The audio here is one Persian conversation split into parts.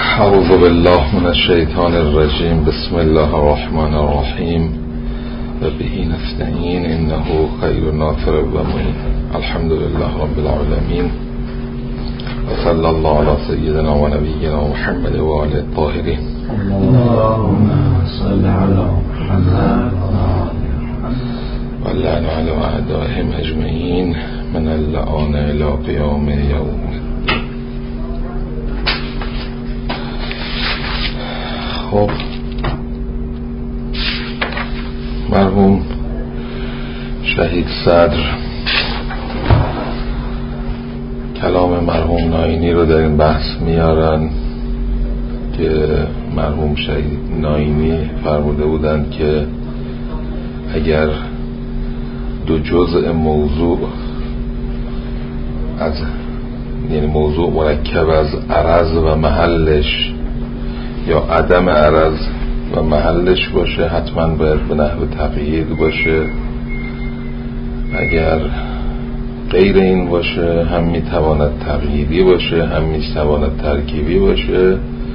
اعوذ بالله من الشیطان الرجیم. بسم الله الرحمن الرحیم و به نستعین انه خیر ناصر و معین. الحمد لله رب العالمین و صلی الله علی سیدنا و نبینا محمد و آله الطاهرین. اللهم صل علی محمد و لعن علی اعدائهم اجمعین من اللعان الى قیام یوم. خب مرحوم شهید صدر کلام مرحوم ناینی رو در این بحث میارن که مرحوم شهید ناینی فرموده بودند که اگر دو جزء موضوع یعنی موضوع مرکب از عرض و محلش یا عدم عرض و محلش باشه حتما باید به نحو تقیید باشه. اگر غیر این باشه هم میتواند تقییدی باشه هم میتواند ترکیبی باشه،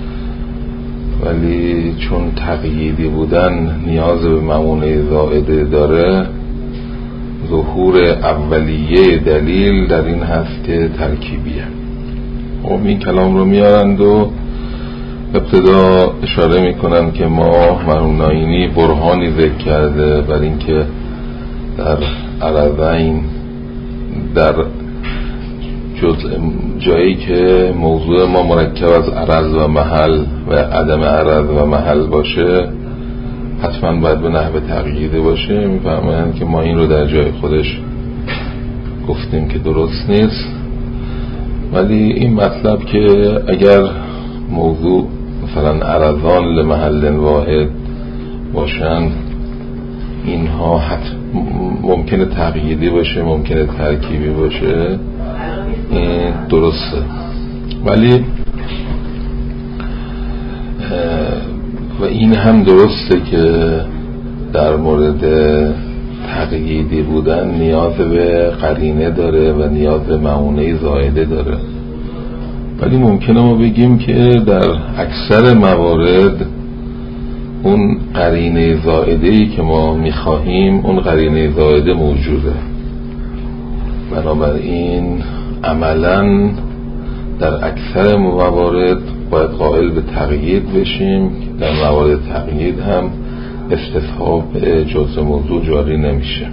ولی چون تقییدی بودن نیاز به مؤونه زائده داره، ظهور اولیه دلیل در این هست که ترکیبیه. خب این کلام رو میارند و ابتدا اشاره میکنن که ما مرحوم ناینی برهانی ذکر کرده بر اینکه در عرضین، در جایی که موضوع ما مرکب از عرض و محل و عدم عرض و محل باشه حتما باید به نحو تقییده باشه. میفهمند که ما این رو در جای خودش گفتیم که درست نیست، ولی این مطلب که اگر موضوع مثلا عرضان لمحل واحد باشن اینها ممکنه تقییدی باشه ممکنه ترکیبی باشه، این درسته. ولی و این هم درسته که در مورد تقییدی بودن نیاز به قرینه داره و نیاز به مؤونه زائده داره، ولی ممکنه ما بگیم که در اکثر موارد اون قرینه زائده‌ای که ما میخواهیم اون قرینه زائده موجوده. بنابراین عملاً در اکثر موارد باید قائل به تقیید بشیم. در موارد تقیید هم استصحاب جزء موضوع جاری نمیشه.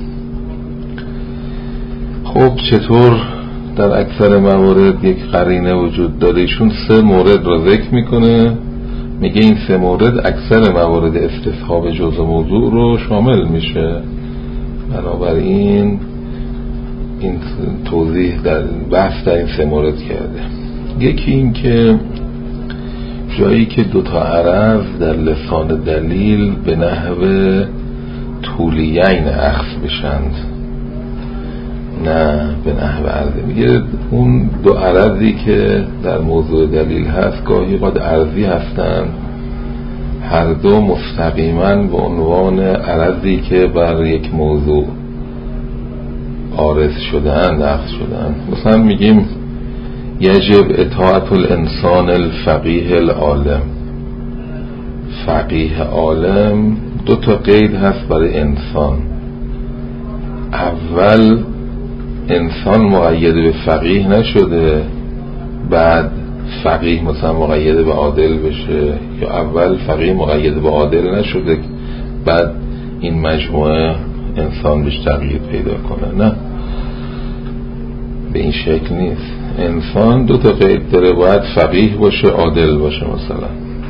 خب چطور در اکثر موارد یک قرینه وجود داره؟ ایشون 3 مورد رو ذکر میکنه، میگه این 3 مورد اکثر موارد استصحاب جزء موضوع رو شامل میشه. بنابراین این توضیح در بحث در این 3 مورد کرده. یکی این که جایی که 2 تا عرض در لسان دلیل به نحو طولیین اخذ بشند نه به نحو عرضی. میگه اون 2 عرضی که در موضوع دلیل هست گاهی قد عرضی هستن، هر دو مستقیما به عنوان عرضی که بر یک موضوع عارض شدن اخذ شدن. مثلا میگیم یجب اطاعت الانسان الفقیه العالم. فقیه عالم 2 تا قید هست برای انسان. اول انسان مقید به فقیه نشده، بعد فقیه مثلا مقید به عادل بشه، یا اول فقیه مقید به عادل نشده بعد این مجموعه انسان بهش تغییر پیدا کنه. نه، به این شکل نیست. انسان 2 تا قید داره، باید فقیه باشه عادل باشه مثلا.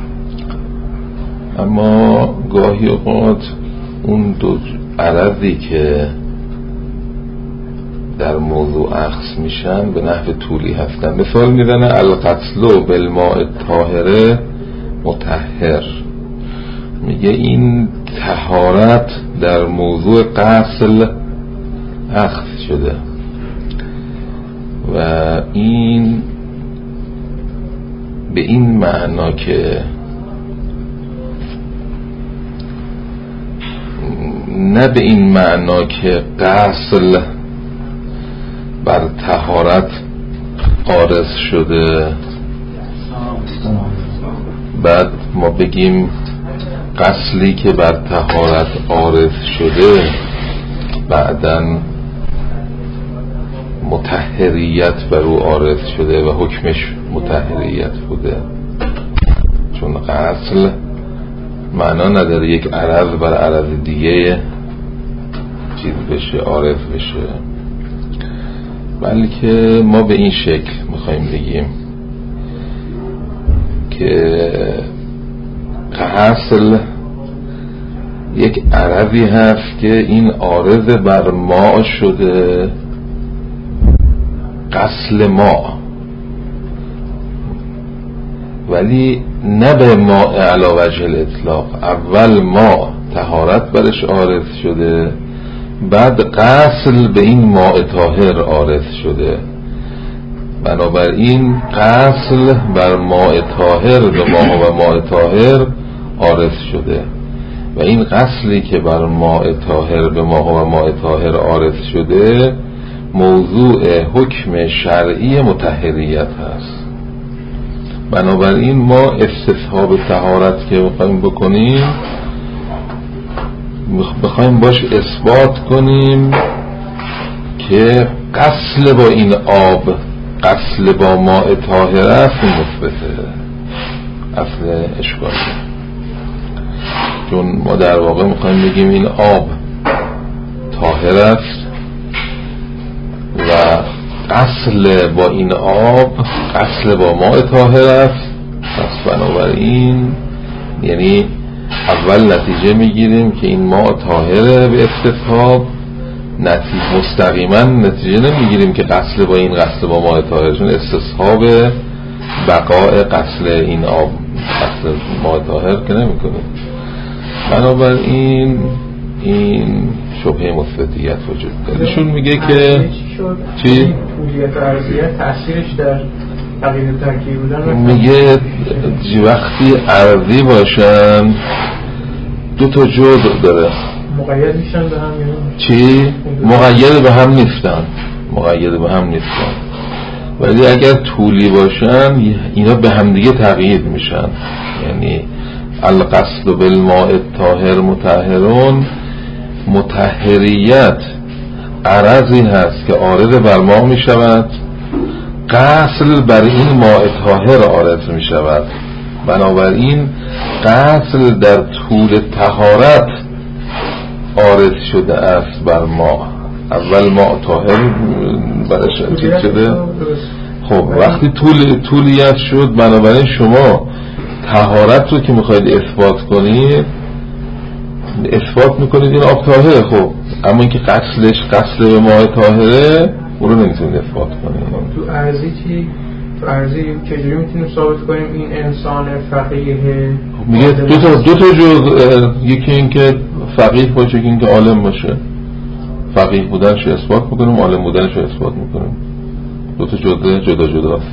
اما گاهی اوقات اون 2 عرضی که در موضوع اخذ میشن به نحو طولی هستن. مثال میزنه القتل بالماء الطاهر مطهر. میگه این طهارت در موضوع غسل اخذ شده و این به این معنا که نه به این معنا که غسل بر طهارت عارض شده بعد ما بگیم غسلی که بر طهارت عارض شده بعداً مطهریت بر او عارض شده و حکمش مطهریت بوده، چون غسل معنا نداره یک عرض بر عرض دیگه چیز بشه، عارض بشه، بلکه ما به این شکل میخوایم بگیم که غسل یک عرضی هست که این عارض بر ماء شده، غسل ماء، ولی نه به ماء علی وجه الاطلاق. اول ماء طهارت برش عارض شده، بعد غسل به این ماء طاهر عارض شده. بنابراین غسل بر ماء طاهر به ماء و ماء طاهر عارض شده و این غسلی که بر ماء طاهر به ماء و ماء طاهر عارض شده موضوع حکم شرعی مطهریت هست. بنابراین ما استصحاب طهارت که بخوایم بکنیم، بخوایم باش اثبات کنیم که غسل با این آب، غسل با ماء طاهر است، مثبته، اصل اشکاله. چون ما در واقع میخوایم بگیم این آب طاهر است و غسل با این آب غسل با ماء طاهر است. پس بنابراین یعنی اول نتیجه میگیریم که این ماء طاهره به استصحاب، مستقیما نتیجه نمیگیریم که غسل با این غسل با ماء طاهر، چون استصحاب بقاء غسل این آب غسل ماء طاهر که نمیکنیم. بنابراین این شبهه مثبتیت وجود داره. ایشون میگه که چی؟ طولیت و عرضیت تأثیرش در تغییر ترکیب بودن، میگه وقتی عرضی باشن دو تا جزء داره، مقید میشن به هم. چی؟ مقید به هم نیستن، مقید به هم نیستن، ولی اگر طولی باشن اینا به هم دیگه تغییر میشن. یعنی الغسل بالماء الطاهر مطهرون، مطهریت عرضی هست که عارض بر ما می شود، غسل بر این ماء طاهر عارض می شود. بنابراین غسل در طول طهارت عارض شده است بر ما. اول ماء طاهر برش چیز شده. خب وقتی طولیت شد، بنابراین شما طهارت رو که میخواید اثبات کنید، اثبات میکنید این آب طاهره، خب اما اینکه غسلش غسل به ماء طاهره اون رو نمیتونید اثبات کنید. تو عرضی چی؟ تو عرضی چجوری میتونیم ثابت کنیم این انسان فقیه؟ میگه دو تا جز، یکی این که فقیه باشه، یکی این که عالم باشه. فقیه بودنش رو اثبات میکنیم، عالم بودنش رو اثبات میکنیم. دو تا جدا جداست.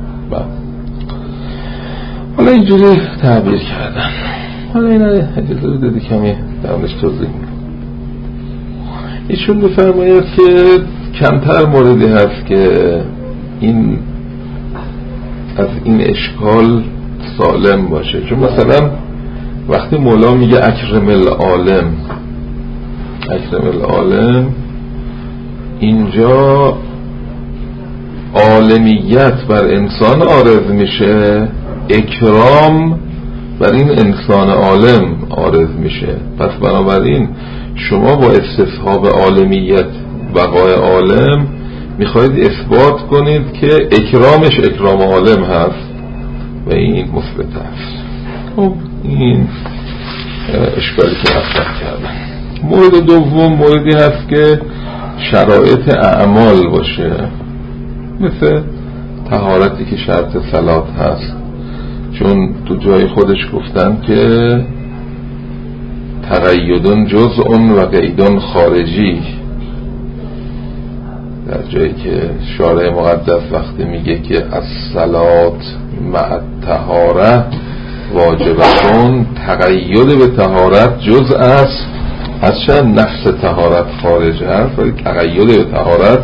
حالا اینجوری تعبیر کردن. حالا اینا اجازه بدید کمی درمونش توضیح میدم. ایشون بفرماید که کمتر موردی هست که این از این اشکال سالم باشه. چون مثلا وقتی مولا میگه اکرم العالم، اکرم العالم، اینجا عالمیت بر انسان عارض میشه، اکرام بر این انسان عالم عارض میشه. پس بنابراین شما با استصحاب عالمیت بقای عالم میخواید اثبات کنید که اکرامش اکرام عالم هست و این مثبت است. خب این اشکالی که مطرح کردن. مورد دوم موردی هست که شرایط اعمال باشه، مثل طهارتی که شرط صلات هست. چون تو جای خودش گفتن که تقیدن جزء و قیدن خارجی، در جایی که شارع مقدس وقتی میگه که الصلات مع الطهاره واجبتون، تقید به طهارت جزء است، هرچند نفس طهارت خارج هست ولی تقید به طهارت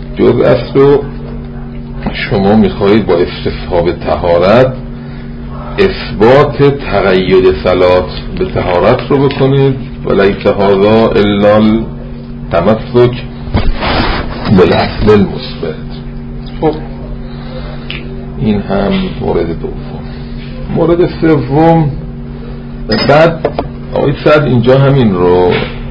جزء است. و شما میخواهید با استصحاب طهارت اثبات تقید صلات به طهارت رو بکنید و لیس هذا الا التمسک بالاصل المثبت. خب این هم مورد دوم. مورد سوم، بعد آقای سعد اینجا همین رو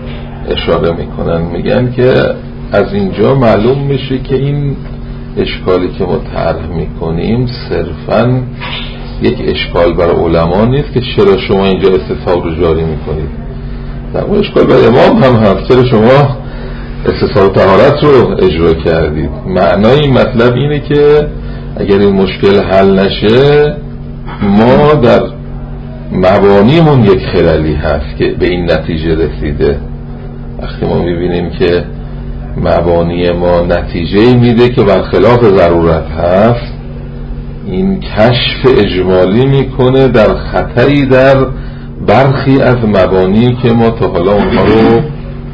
اشاره میکنن، میگن که از اینجا معلوم میشه که این اشکالی که ما طرح میکنیم صرفاً یک اشکال برای علما نیست که چرا شما اینجا استصحاب رو جاری میکنید، در اون اشکال برای امام هم هست، چرا شما استصحاب طهارت رو اجرا کردید. معنای این مطلب اینه که اگر این مشکل حل نشه ما در مبانیمون یک خللی هست که به این نتیجه رسیده. وقتی ما میبینیم که مبانی ما نتیجه میده که برخلاف ضرورت هست، این کشف اجمالی میکنه در خطری در برخی از مبانی که ما تا حالا اونها رو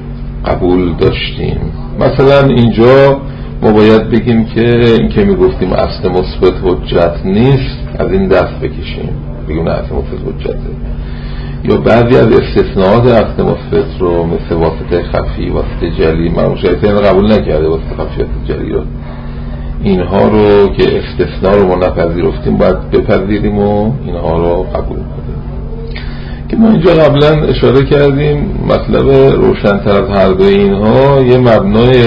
قبول داشتیم. مثلا اینجا ما باید بگیم که این که میگفتیم اصل مثبت حجت نیست از این دست بکشیم، بگیم اصل مثبت حجته، یا بعضی از استثناءات اصل مثبت رو مثل واسطه خفی، واسطه جلی، من مشاهده این قبول نکرده واسطه خفی، واسطه جلی رو، اینها رو که استثناء رو ما نپذیرفتیم باید بپذیریم و اینها رو قبول کنیم. که ما اینجا قبلا اشاره کردیم مطلب روشن‌تر از هر دو اینها یه مبنای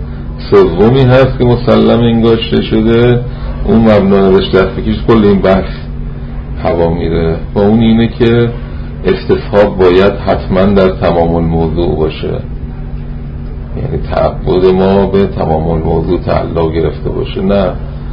سومی هست که مسلم انگاشته شده، اون مبنا روش دست بکش کل این بحث هوا میره، و اون اینه که استصحاب باید حتما در تمام الموضوع باشه، یعنی تعبد ما به تمام الموضوع تعلق گرفته باشه، نه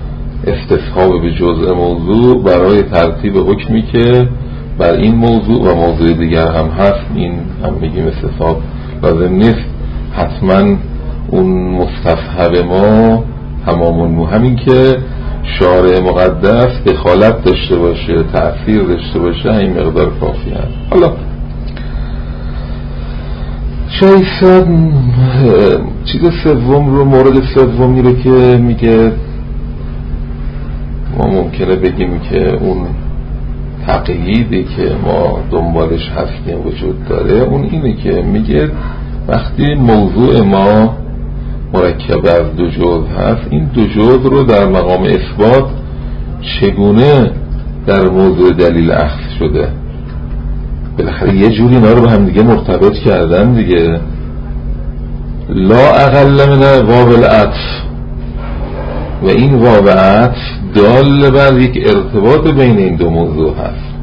استصحاب به جزء موضوع برای ترتیب حکمی که بر این موضوع و موضوع دیگر هم هست. این هم میگیم استصحاب لازم نیست حتما اون مستصحب ما تمام الموضوع، همین که شارع مقدس دخالت داشته باشه، تأثیر داشته باشه، این مقدار کافی هست. حالا شاید چیز سوم رو، مورد سومی رو که میگه ما ممکنه بگیم که اون تقییدی که ما دنبالش هستیم وجود داره، اون اینه که میگه وقتی موضوع ما مرکب از دو جزء هست، این دو جزء رو در مقام اثبات چگونه در موضوع دلیل اخذ شده، بالاخره یه جوری اینا رو به هم دیگه مرتبط کردن دیگه. لا اقل من واو العطف، و این واو عطف دال بر یک ارتباط بین این دو موضوع هست،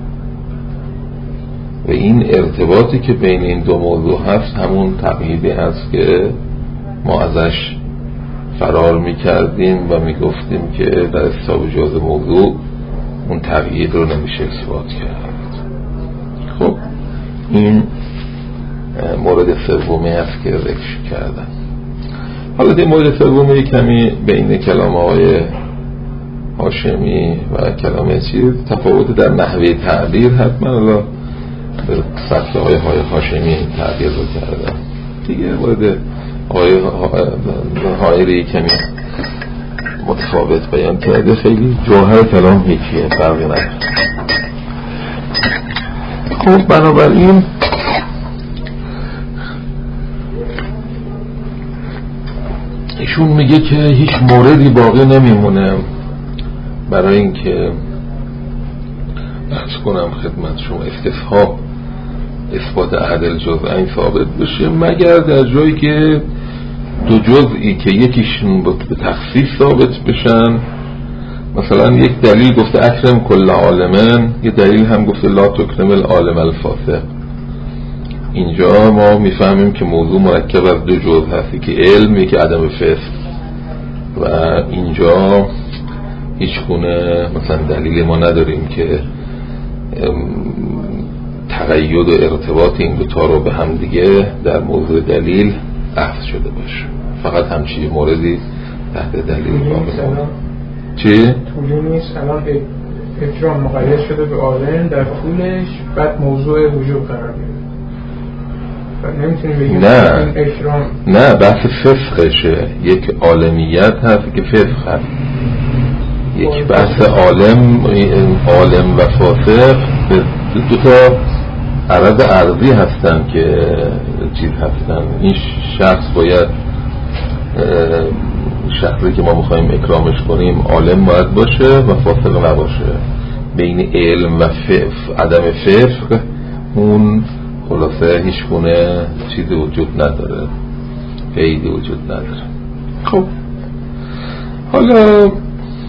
و این ارتباطی که بین این دو موضوع هست همون تقییدی هست که ما ازش فرار میکردیم و میگفتیم که در استصحاب جزء موضوع اون تقیید رو نمیشه اثبات کرد. خب این مورد سومی هست که ذکر کردم. حالا این مورد سومی کمی بین کلام آقای هاشمی و کلام چیز تفاوت در نحوه تعبیر هست. من الان سبک آقای هاشمی تعبیر رو کردم دیگه، مورد آقای حائری کمی متفاوت بیان کرده، خیلی جوهر کلام یکیه، فرقی نداره. خب بنابراین ایشون میگه که هیچ موردی باقی نمیمونه برای اینکه عرض کنم خدمت شما استصحاب اثبات عدل جزئین ثابت بشه، مگر در جایی که دو جزئی که یکیشون به تخصیص ثابت بشن. مثلا یک دلیل گفته اکرم کل عالمن، یه دلیل هم گفته لا تکرم العالم الفاسق. اینجا ما میفهمیم که موضوع مرکب از دو جزء هستی که علم، یکی عدم فسق، و اینجا هیچ گونه مثلا دلیل ما نداریم که تقید و ارتباط این دوتا رو به هم دیگه در موضوع دلیل اخذ شده باشه. فقط همچی موردی تحت دلیل باقی چی؟ طولی نیست. الان اکرام مقید شده به عالم در طولش، بعد موضوع وجوب قرار گرفته. نمیتونی بگیم نه اکرام، نه بحث فسقشه. یک عالمیت هست که فسق هست، یک بحث عالم و فاسق دو تا عرض ارضی هستن که چیز هستن. این شخص باید شخصی که ما میخواییم اکرامش کنیم عالم باید باشه و فاسق نباشه. بین علم و عدم فقه اون خلاصه هیچ گونه چیزی وجود نداره، قیدی وجود نداره. خب حالا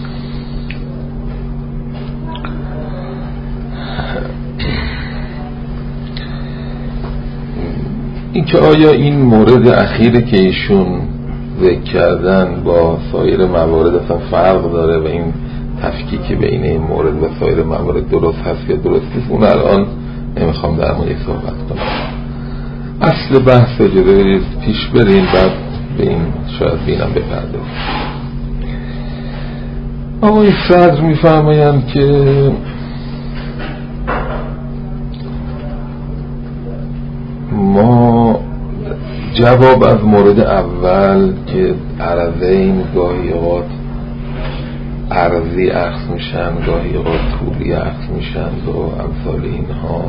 این که آیا این مورد اخیری که ایشون ذکر کردن با سایر موارد اصلا فرق داره و این تفکیک بین این مورد و سایر موارد درست هست یا درست نیست، اون الان نمیخوام در موردش صحبت کنم. اصل بحث اجازه پیش بریم، بعد به این شاید بینم بپردازیم. آقای صدر میفرمایند که ما جواب از مورد اول که عرضین گاهی اوقات عرضی اخذ میشن، گاهی اوقات طولی اخذ میشن و امثال اینها،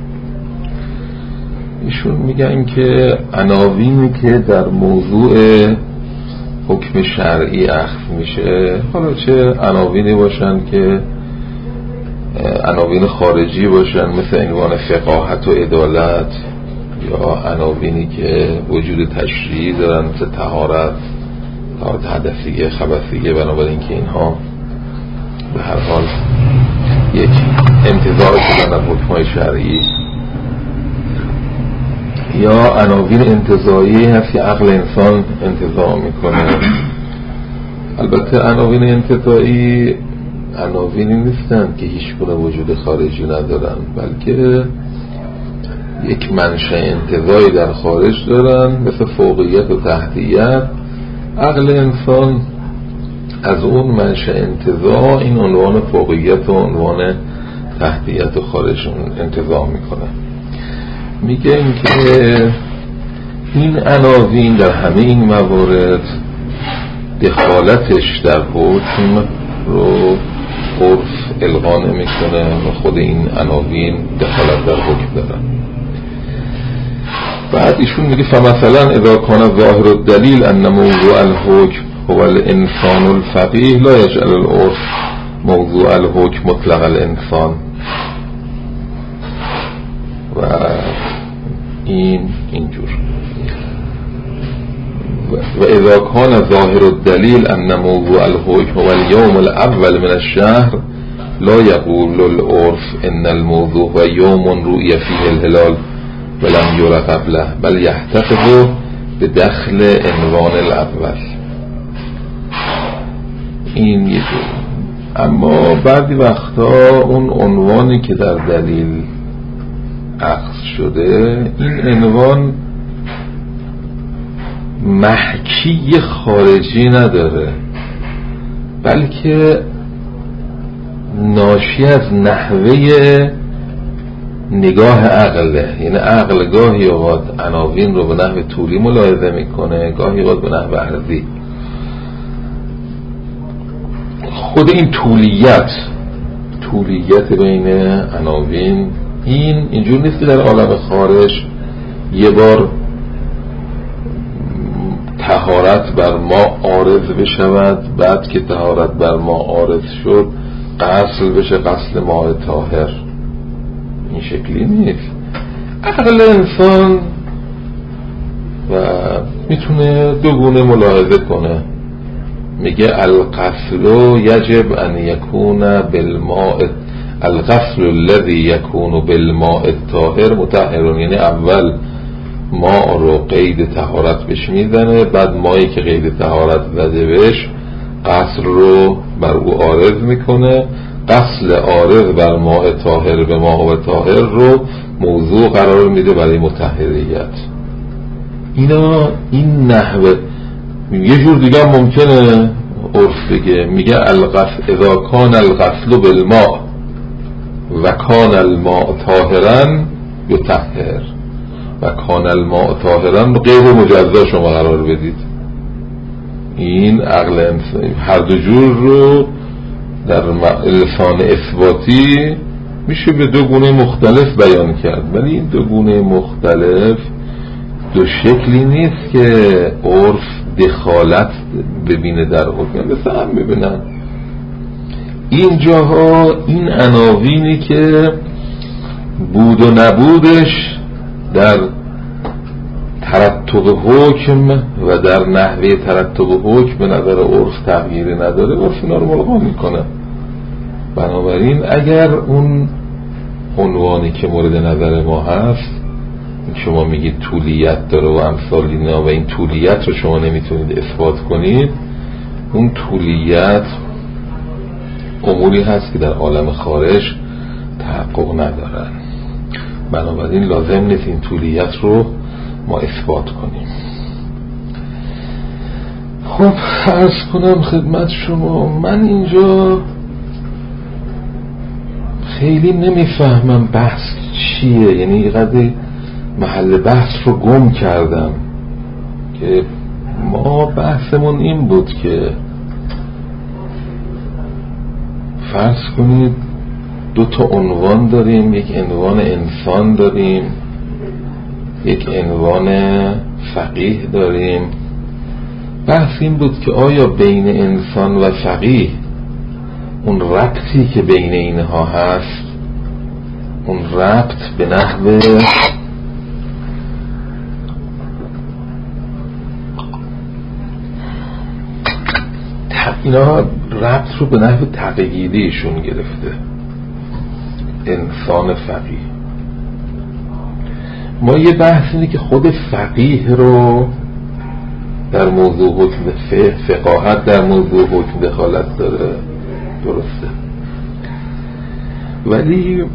ایشون میگن که عناوینی که در موضوع حکم شرعی اخذ میشه، حالا چه عناوینی باشن که عناوین خارجی باشن مثل عنوان فقاهت و عدالت، یا عناوینی که وجود تشریعی دارن مثل طهارت حدثیه خبثیه، بنابراین که اینها به هر حال یک انتزاع شدن از حکمای شرعی، یا عناوین انتزاعی هست که عقل انسان انتزاع میکنه. البته عناوین انتزاعی عناوینی نیستن که هیچ گونه وجود خارجی ندارن، بلکه یک منشأ انتزاعی در خارج دارن، مثل فوقیت و تحتیت. عقل انسان از اون منشأ انتزاع این عنوان فوقیت و عنوان تحتیت و خارج انتزاع میکنه. میگن که این عناوین در همه این موارد دخالتش در حکم رو عرف القا نمیکنه و خود این عناوین دخالت در حکم دارن. بعد ایشون میگه فمثلا اذا کان ظاهر الدلیل ان موضوع الحکم هو الانسان الفقیه لا یجعل العرف موضوع الحکم مطلق الانسان. و اینجور و اذا کان ظاهر الدلیل ان موضوع الحکم هو اليوم الاول من الشهر لا يقول العرف ان الموضوع هو يوم رؤي فيه الهلال ولم يرى قبله بل يحتفظ بدخل عنوان الاول. این یه جور. اما بعضی وقتا اون عنوانی که در دلیل اخذ شده، این عنوان محکی خارجی نداره، بلکه ناشی از نحوه نگاه عقله. یعنی عقل گاهی اوقات عناوین رو به نحو طولی ملاحظه میکنه، گاهی اوقات به نحو عرضی. خود این طولیت بین عناوین اینجور نیست که در عالم خارج یه بار طهارت بر ما عارض بشود، بعد که طهارت بر ما عارض شد غسل بشه، غسل ماء طاهر. این شکلی نیست. عقل انسان و میتونه دو گونه ملاحظه کنه. میگه الغسل یجب ان یکون بالماء، الغسل الذي یکون بالماء الطاهر مطهر. یعنی اول ماء رو قید طهارت بهش میزنه، بعد مایی که قید طهارت زده بهش غسل رو بر او عارض میکنه. غسل عارض بر ماء طاهر به ماء طاهر رو موضوع قرار میده برای مطهریت. این نحوه. یه جور دیگه ممکنه عرف بگه، میگه اذا کان الغسل بالماء و کان الماء طاهرا یطهر، و کان الماء طاهرا غیر مجزا شما قرار بدید. این عقل انسانی هر دو جور رو در لسان اثباتی میشه به دو گونه مختلف بیان کرد، ولی این دو گونه مختلف دو شکلی نیست که عرف دخالت ببینه در حکم، مثل هم ببینن این جاها این عناوینی که بود و نبودش در ترتب حکم و در نحوه ترتب حکم به نظر عرف تغییری نداره، عرف اینا رو ملغا میکنه. بنابراین اگر اون عنوانی که مورد نظر ما هست، شما میگید طولیت داره و امثال اینا و این طولیت رو شما نمیتونید اثبات کنید، اون طولیت اموری هست که در عالم خارج تحقق ندارن، بنابراین لازم نیست این طولیت رو ما اثبات کنیم. خب عرض کنم خدمت شما، من اینجا خیلی نمیفهمم بحث چیه، یعنی اینقدر محل بحث رو گم کردم که ما بحثمون این بود که فرض کنید دو تا عنوان داریم، یک عنوان انسان داریم، یک عنوان فقیه داریم. بحث این بود که آیا بین انسان و فقیه اون ربطی که بین اینها هست، اون ربط به نحو اینا ربط رو به نحو تقییدیشون گرفته انسان فقیه. ما یه بحث اینه که خود فقیه رو در موضوع حکم فقاهت در موضوع حکم دخالت داره، درسته، ولی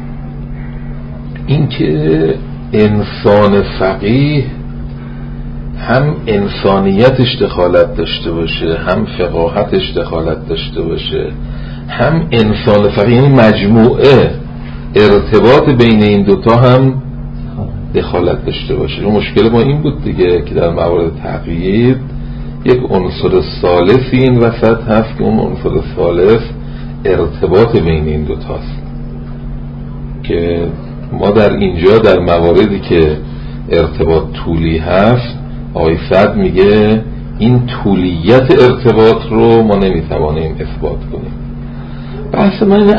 اینکه انسان فقیه هم انسانیتش دخالت داشته باشه، هم فقاهتش دخالت داشته باشه، هم انسان فقیه یعنی مجموعه ارتباط بین این دوتا هم دخالت داشته باشه. اون مشکل ما این بود دیگه که در موارد تقیید یک عنصر ثالثی این وسط هست که اون عنصر ثالث ارتباط بین این دوتاست، که ما در اینجا در مواردی که ارتباط طولی هست آقای سعد میگه این طولیت ارتباط رو ما نمیتوانیم اثبات کنیم. بحث من اینه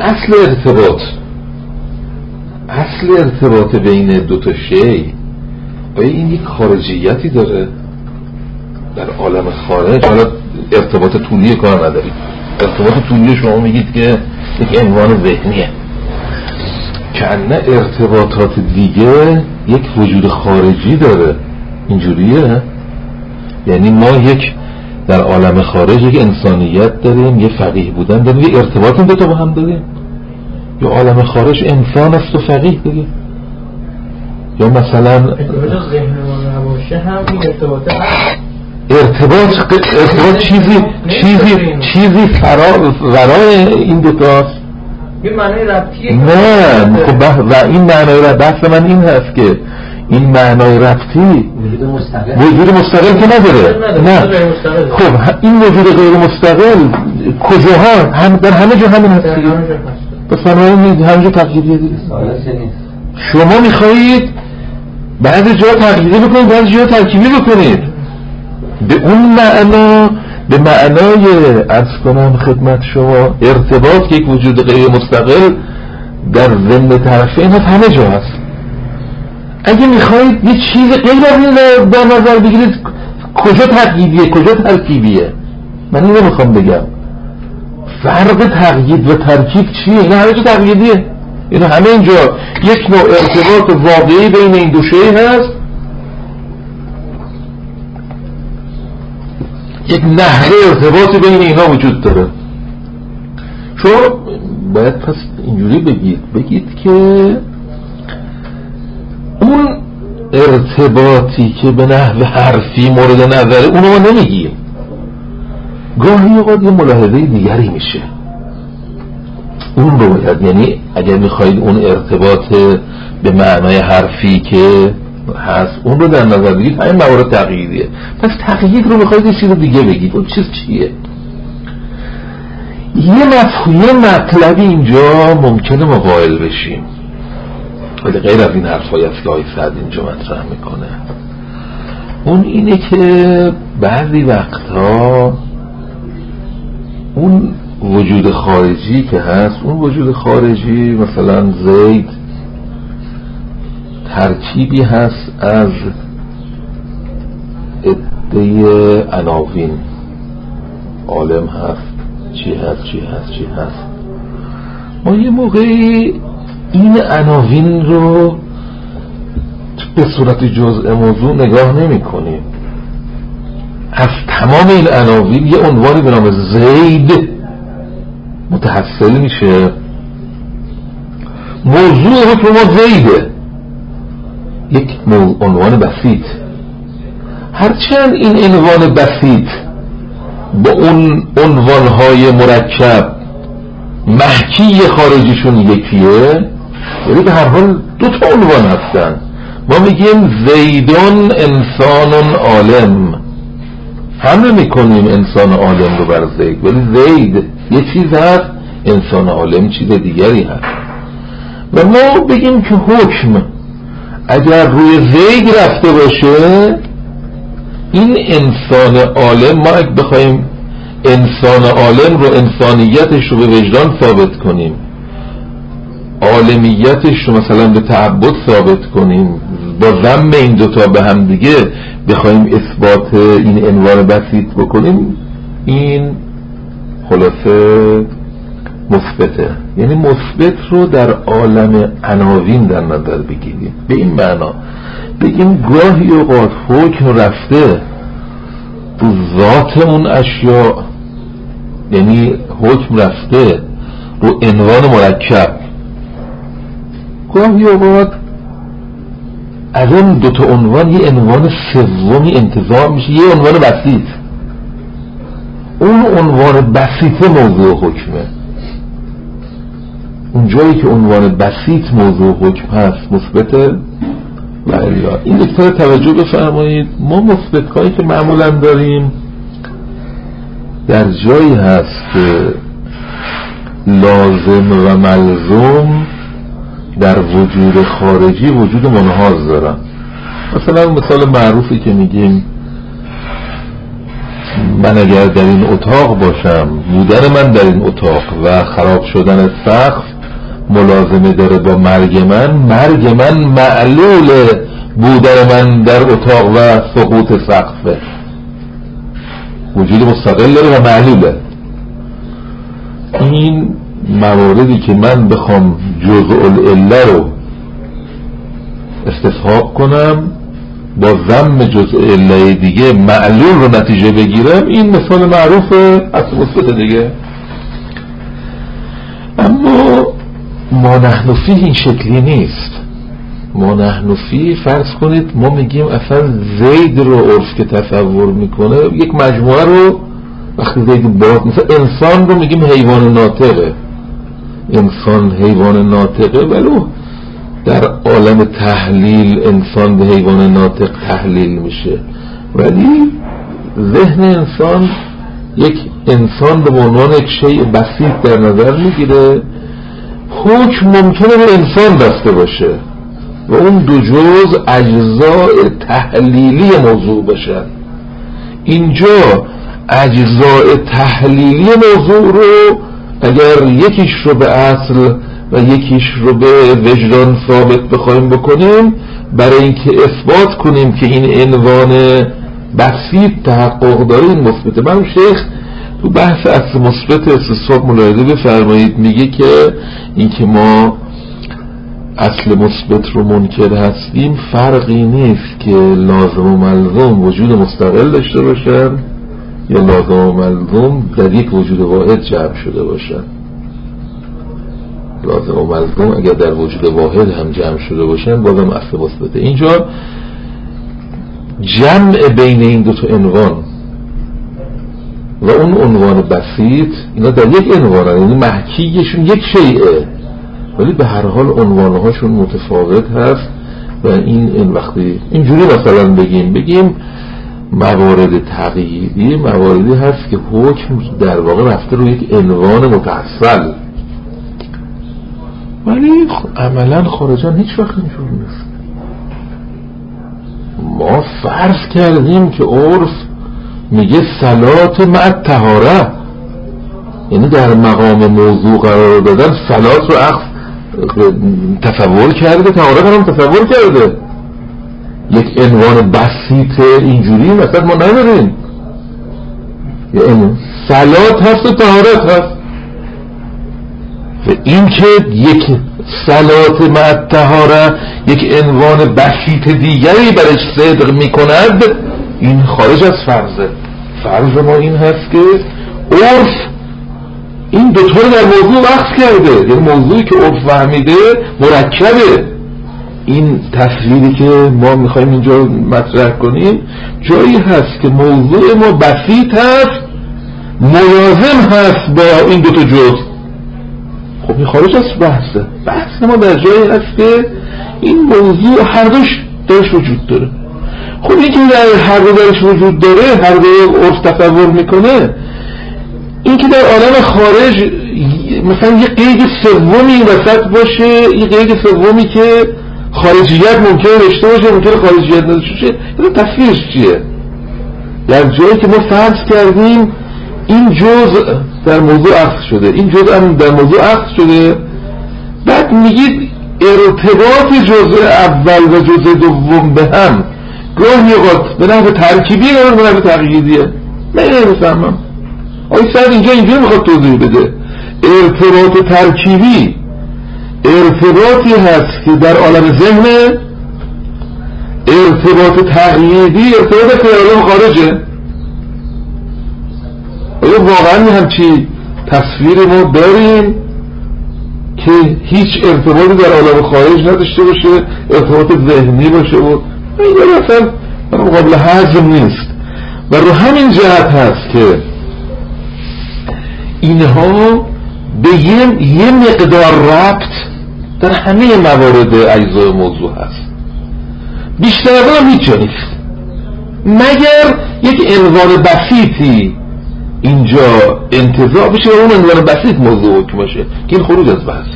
اصل ارتباط بین دو تا شی، آیا این یک خارجیتی داره در عالم خارج؟ حالا ارتباط طولی کار نداریم، ارتباط طولی شما میگید که یک عنوان ذهنیه، کنه ارتباطات دیگه یک وجود خارجی داره. اینجوریه؟ یعنی ما یک در عالم خارج یک انسانیت داریم، یه فقیه بودن داریم، یه ارتباط این دوتا با هم داریم، یا عالم خارج انسان است و فقیه داریم، یا مثلا ارتباط ذهن و نباشه هم این ارتباط هست. ارتباط چیزی ورای این دوتاست. یه معنی ربطیه؟ نه خب و این معنی بحث من این هست که این معنای ربطی وجود مستقل که نداره. نه خب این وجود غیر مستقل کجاها؟ هم در همه جا همین هست دیگه، بس بنابراین همه جا تقییدیه دیگه. شما میخواهید بعضی جا تقییدی بکنید، بعضی جا ترکیبی بکنید، به اون معنا، به معنای عرض کنم خدمت شما ارتباط که یک وجود غیر مستقل در ضمن طرفین هست همه جا هست. اگه میخواید یه چیز غیر از این در نظر بگیرید، کجا تقییدیه کجا ترکیبیه؟ من اینو میخوام بگم فرق تقیید و ترکیب چیه؟ اینا همه جا تقییدیه، اینا همه اینجا یک نوع ارتباط واقعی بین این دو شی هست، یک نحوه ارتباطی بین اینا وجود داره. شما باید پس اینجوری بگید که اون ارتباطی که به نحو حرفی مورد نظره اونو ما نمیگیم، گاهی اوقات یه ملاحظه دیگری میشه، اون رو باید، یعنی اگر میخواید اون ارتباط به معنای حرفی که هست اون رو در نظر بگید، همین موارد تقییدیه. پس تقیید رو میخواید یه چیز دیگه بگید، اون چیز چیه؟ یه مطلبی اینجا ممکنه ما قائل بشیم، ولی غیر از این حرفایی است که آقای سعد اینجا مطرح میکنه. اون اینه که بعضی وقتها اون وجود خارجی که هست، اون وجود خارجی مثلا زید ترکیبی هست از عده عناوین، عالم هست، چی هست. ما یه موقعی این عناوین رو به صورت جزء موضوع نگاه نمی کنیم. از تمام این عناوین یه عنوانی به نام زید متحصل میشه. موضوع حکم ما زیده، یک عنوان بسیط. هرچند این عنوان بسیط با اون عنوانهای مرکب محکی خارجیشون یکیه، ولی به هر حال دو تا عنوان هستن. ما میگیم زیدون انسان عالم، همه میکنیم انسان عالم رو بر زید، ولی زید یه چیز هست، انسان عالم چیز دیگری هست. و ما بگیم که حکم اگر روی زید رفته باشه، این انسان عالم، ما اگه بخوایم انسان عالم رو، انسانیتش رو به وجدان ثابت کنیم، عالمیتش رو مثلا به تعبد ثابت کنیم، با ضم این دوتا به هم دیگه بخوایم اثبات این عنوان بسیط بکنیم، این خلاصه مثبته. یعنی مثبت رو در عالم عناوین در نظر بگیریم، به این معنا بگیم گاهی اوقات حکم رفته تو ذات اون اشیاء، یعنی حکم رفته رو عنوان مرکب، گاهی اوقات از اون دوتا عنوان یه عنوان سومی انتزاع میشه، یه عنوان بسیط. اون عنوان بسیط موضوع حکمه. اون جایی که عنوان بسیط موضوع حکم هست مثبته. این نکته توجه بفرمایید، ما مثبت هایی که معمولا داریم در جایی هست که لازم و ملزوم در وجود خارجی وجود منحاز دارن. مثلا مثال معروفی که میگیم، من اگر در این اتاق باشم، بودن من در این اتاق و خراب شدن سقف ملازمه داره با مرگ من معلول بودن من در اتاق و سقوط سقفه، وجود مستقل داره و معلوله. این مواردی که من بخوام جزء العله رو استصحاب کنم، با ضم جزء علة دیگه معلول رو نتیجه بگیرم، این مثال معروفه از مثبت دیگه. اما ما نحن فیه این شکلی نیست. ما نحن فیه فرض کنید ما میگیم اصلا زید رو عرف که تصور میکنه یک مجموعه رو، وقتی زید باز مثلا انسان رو میگیم حیوان ناطقه، انسان حیوان ناطقه، ولو در عالم تحلیل انسان به حیوان ناطق تحلیل میشه، ولی ذهن انسان یک انسان به عنوان یک شیء بسیط در نظر میگیره. حکم ممکنه به انسان بسته باشه و اون دو جزء اجزاء تحلیلی موضوع باشن. اینجا اجزاء تحلیلی موضوع رو اگر یکیش رو به اصل و یکیش رو به وجدان ثابت بخوایم بکنیم، برای اینکه اثبات کنیم که این عنوان بسیط تحقق داره، این مثبته. من شیخ تو بحث اصل مثبت استصحاب ملاحظه بفرمایید، میگه که اینکه ما اصل مثبت رو منکر هستیم فرقی نیست که لازم و ملزوم وجود مستقل داشته باشن یا لازم و ملزوم در یک وجود واحد جمع شده باشن. لازم و ملزوم اگر در وجود واحد هم جمع شده باشن بازم اصل مثبته. اینجا جمع بین این دو تا عنوان و اون عنوان بسیط، اینا در یک عنوان، یعنی محکیشون یک شیئه، ولی به هر حال عنوانهاشون متفاوت هست. و این وقتی اینجوری مثلا بگیم موارد تقییدی مواردی هست که حکم در واقع رفته روی یک عنوان متأصل، ولی عملا خارجان هیچ وقت اینجور نیست. ما فرض کردیم که عرف میگه صلات مع طهاره، یعنی در مقام موضوع قرار دادن صلات رو تصور کرده، طهارت هم تصور کرده. یک عنوان بسیط اینجوری مثلا ما نداریم، یعنی صلات هست و طهارت هست. و این که یک صلات مع طهاره یک عنوان بسیط دیگری برش صدق میکند، این خارج از فرضه. فرض ما این هست که عرف این دوتا رو در موضوع وقف کرده، یعنی موضوعی که عرف فهمیده مرکبه. این تصویری که ما میخوایم اینجا مطرح کنیم جایی هست که موضوع ما بسیط هست، ملازم هست با این دوتا جزء. خب این خارج از بحثه. بحث ما در جایی هست که این موضوع هر دوش درش وجود داره. خب این که هر دو درش وجود داره، هر دو عرف تصور میکنه، این که در عالم خارج مثلا یه قید سومی وسط باشه، یه قید سومی که خارجیت ممکنه داشته باشه، ممکنه خارجیت نداشته باشه، این تصویرش چیه؟ در جایی که ما فرض کردیم این جزء در موضوع عقد شده، این جزء هم در موضوع عقد شده، بعد میگید ارتباط جزء اول و جزء دوم به هم گاهی اوقات به نحو ترکیبی یا به نحو تقییدیه. من نمیفهمم. آقای سعد اینجا اینجوری میخواد توضیح بده. ارتباط ترکیبی ارتباطی هست که در عالم ذهن، ارتباط تقییدی ارتباط که در عالم خارجه. آیا واقعا همچی تصویر ما داریم که هیچ ارتباطی در عالم خارج نداشته باشه، ارتباط ذهنی باشه و این اصلا قابل هضم نیست. و رو همین جهت هست که اینها به یه مقدار ربط در همه موارد اجزای موضوع هست، بیشتر از اون هیچ جا نیست، مگر یک عنوان بسیطی اینجا انتزاع بشه و اون عنوان بسیط موضوع حکم باشه که این خروج از بحث.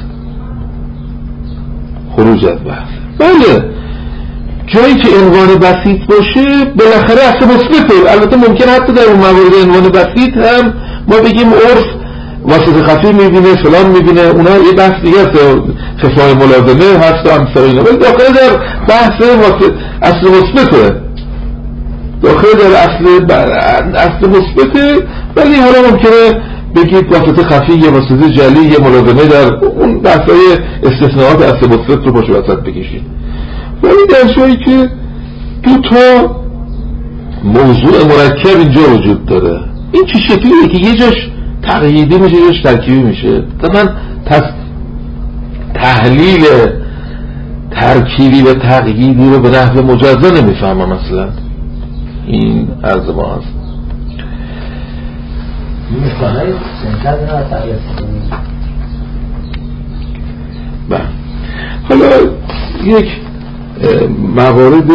بله، جایی که عنوان بسیط باشه بالاخره اصل مثبته. البته ممکن حتی در اون موارد عنوان بسیط هم ما بگیم عرف واسطه خفی میبینه، فلان میبینه، اونا یه بحث دیگه هست، خفای ملازمه هست و امثال اینا، ولی داخل در بحث اصل مثبته، داخل در اصل مثبته. ولی حالا ممکنه بگید واسطه خفی یه واسطه جلی یه ملازمه در اون بحثای استثناءات اصل مثبت رو باشه وسط بکشید. ولی در جایی که دو تا موضوع مرکب اینجا وجود داره، این چه شکلیه که یه جاش تقییدی میشه یه جاش ترکیبی میشه؟ من تحلیل ترکیبی و تقییدی رو به نحو مجزا نمیفهمم اصلا. این از ما هست. حالا یک موارد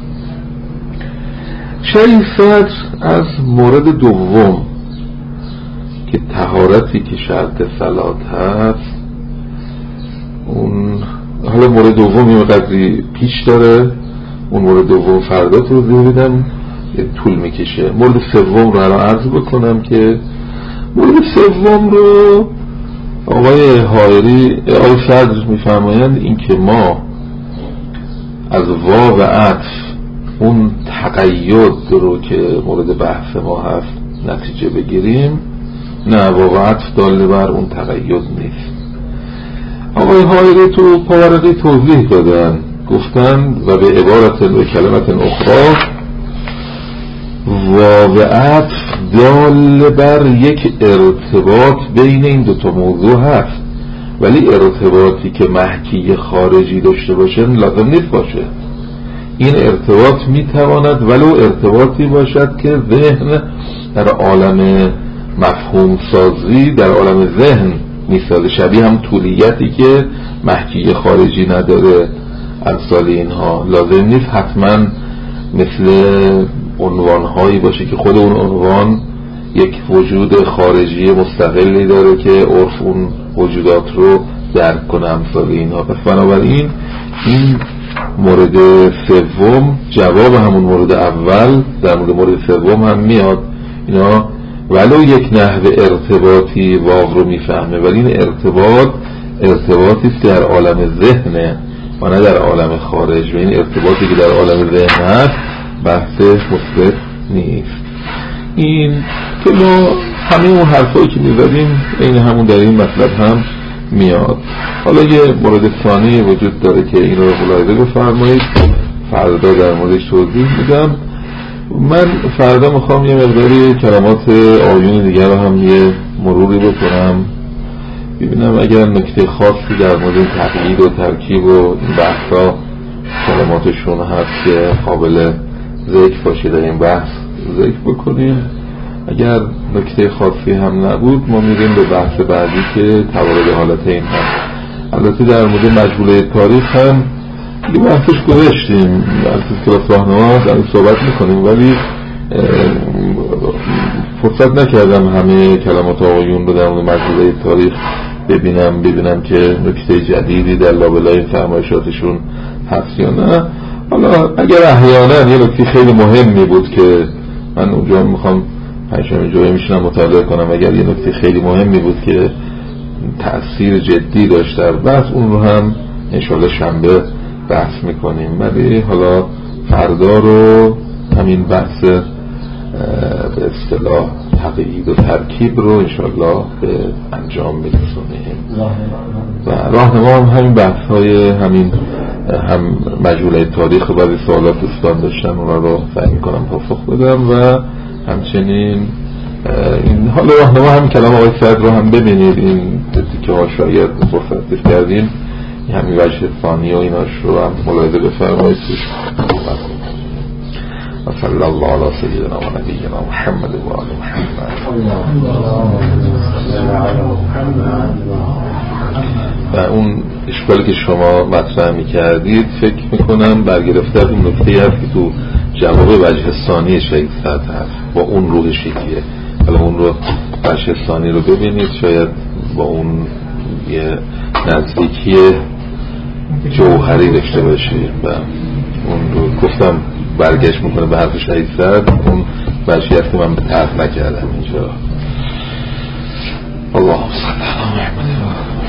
شریف صدر از مورد دوم که طهارتی که شرط صلات هست، اون حالا مورد دوم یه قدری پیش داره، اون مورد دوم فردا توضیح بدم، یه طول میکشه. مورد سوم رو الان عرض بکنم که مورد سوم رو آقای حائری آقای صدر میفرمایند این که ما از واو و عطف اون تقید رو که مورد بحث ما هست نتیجه بگیریم، نه، واو و عطف داله بر اون تقید نیست. آقای حائری تو پاورقی توضیح دادن، گفتن و به عبارت و کلمت اخرى واو و عطف دال بر یک ارتباط بین این دوتا موضوع هست، ولی ارتباطی که محکی خارجی داشته باشه لازم نیست باشه. این ارتباط میتواند ولو ارتباطی باشد که ذهن در عالم مفهوم سازی در عالم ذهن میسازه، شبیه هم طولیتی که محکی خارجی نداره. امثال اینها لازم نیست حتما مثل عنوانهایی باشه که خود اون عنوان یک وجود خارجی مستقلی داره که عرف اون وجودات رو درک کنه، امثال اینها. پس بنابراین این مورد سوم جواب همون مورد اول در مورد سوم هم میاد. اینا ولو یک نحو ارتباطی واو رو میفهمه، ولی این ارتباطی است که در عالم ذهنه و نه در عالم خارج، و این ارتباطی که در عالم ذهن هست بحث مثبت نیست. این که ما همه اون حرفایی که میزدیم این همون در این مطلب هم میاد. حالا یه مورد ثانی وجود داره که این رو ملاحظه بفرمایید، فردا در موردش توضیح میدم. من فردا میخوام یه مقداری کلمات آیون دیگر رو هم یه مروری بکنم، ببینم اگر نکته خاصی در مورد تقیید و ترکیب و این بحثا کلماتشون هست که قابل ذکر باشه در این بحث ذکر بکنیم. اگر نکته خاصی هم نبود ما میریم به بحث بعدی که توارد حالتین هست. البته در مورد مجهوله تاریخ هم یه بحثش گذاشتیم، از کلاس راهنما در صحبت میکنیم، ولی فرصت نکردم همه کلمات آقایون رو در مورد مجهوله تاریخ ببینم که نکته جدیدی در لابلای فرمایشاتشون هست یا نه. حالا اگر احیانا یه نکته خیلی مهمی بود که من اونجا میخوام پنجشنبه جایی میشنم مطالعه کنم، اگر یه نکته خیلی مهمی بود که تأثیر جدی داشت در بحث، اون رو هم انشالله شنبه بحث میکنیم. ولی حالا فردا رو همین بحث به اصطلاح تقیید و ترکیب رو انشالله به انجام میرسونیم و راهنما هم همین بحث های همین هم مجهوله تاریخ و بعضی سوالات دوستان داشتن اونا رو سعی میکنم پاسخ بدم و همچنین این حالا راهنما هم کلام آقای سعد رو هم ببینید، این تیکه ها شاید فرصت کردیم همین وجه ثانی و ایناش رو هم ملاحظه بفرمایید. صلی الله علی سیدنا و نبینا محمد و آل محمد. و اون اشکالی که شما مطرح می‌کردید فکر می‌کنم برگرفته از اون نکته‌ای هست که تو جواب وجه ثانی شیخ سعد هست با اون روح شیخیه. حالا اون رو وجه ثانی رو ببینید، شاید با اون یه نزدیکی جوهری داشته باشید و اون رو گفتم برگشت میکنه به حرف شهید سعد، اون بچی هست که من به طرف نکردم اینجا. اللهم صل علی محمد.